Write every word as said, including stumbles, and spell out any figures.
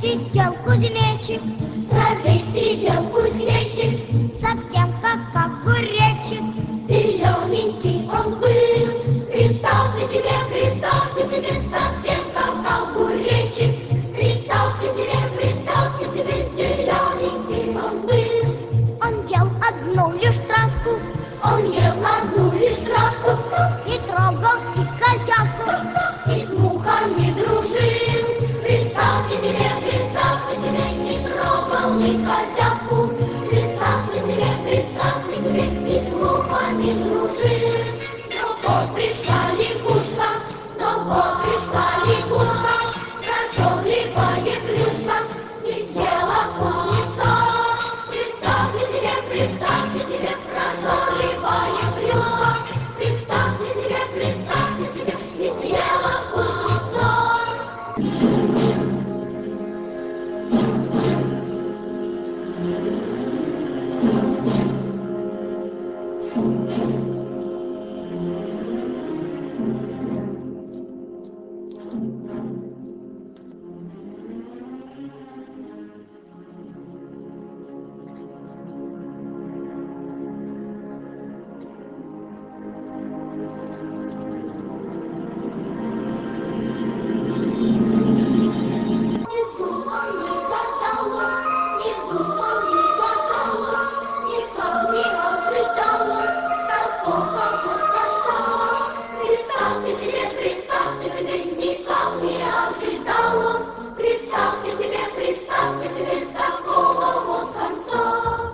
сидел кузнечик, В траве сидел кузнечик, совсем как огуречек. зелененький он был. Представьте себе, представьте себе, совсем как огуречек. Представьте себе, представьте себе, зелененький он был. Он ел одну лишь травку Он ел одну лишь травку и трогал и козявку. и с мухами дружил. Представьте себе, представьте себе, не трогал и козявку. Представьте себе, представьте себе, и с мухами дружил. Но вот пришла лягушка, но вот пришла лягушка, прожорливая плюшка, и съела кузнеца. Представьте себе, представьте себе, прожорливая плюшка, представьте себе, представьте себе, и съела кузнеца. Не думал, не гадала, не думал, не гадала, никак не ожидала такого вот конца. Представьте себе, представьте себе, никак не ожидала. Представьте себе, представьте себе такого вот конца.